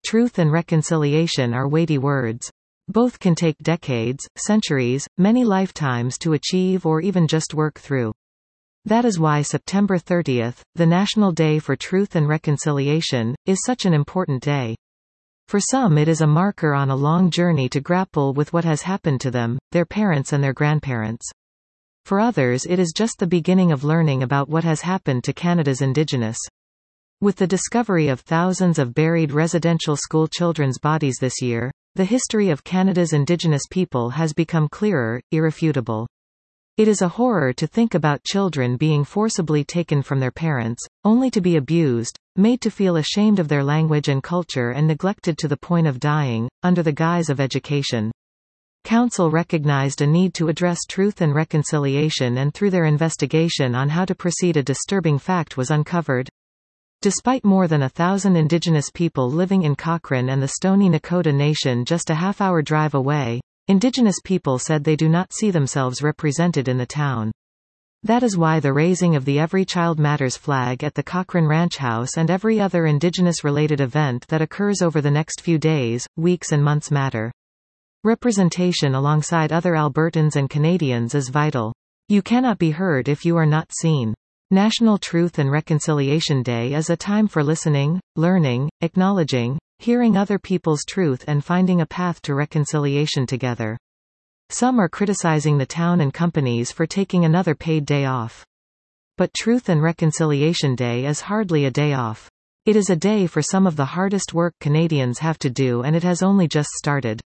Truth and reconciliation are weighty words. Both can take decades, centuries, many lifetimes to achieve or even just work through. That is why September 30th, the National Day for Truth and Reconciliation, is such an important day. For some it is a marker on a long journey to grapple with what has happened to them, their parents and their grandparents. For others it is just the beginning of learning about what has happened to Canada's Indigenous. With the discovery of thousands of buried residential school children's bodies this year, the history of Canada's Indigenous people has become clearer, irrefutable. It is a horror to think about children being forcibly taken from their parents, only to be abused, made to feel ashamed of their language and culture and neglected to the point of dying, under the guise of education. Council recognized a need to address truth and reconciliation, and through their investigation on how to proceed a disturbing fact was uncovered. Despite more than 1,000 Indigenous people living in Cochrane and the Stoney Nakoda Nation just a half-hour drive away, Indigenous people said they do not see themselves represented in the town. That is why the raising of the Every Child Matters flag at the Cochrane Ranch House and every other Indigenous-related event that occurs over the next few days, weeks and months matter. Representation alongside other Albertans and Canadians is vital. You cannot be heard if you are not seen. National Truth and Reconciliation Day is a time for listening, learning, acknowledging, hearing other people's truth and finding a path to reconciliation together. Some are criticizing the town and companies for taking another paid day off. But Truth and Reconciliation Day is hardly a day off. It is a day for some of the hardest work Canadians have to do, and it has only just started.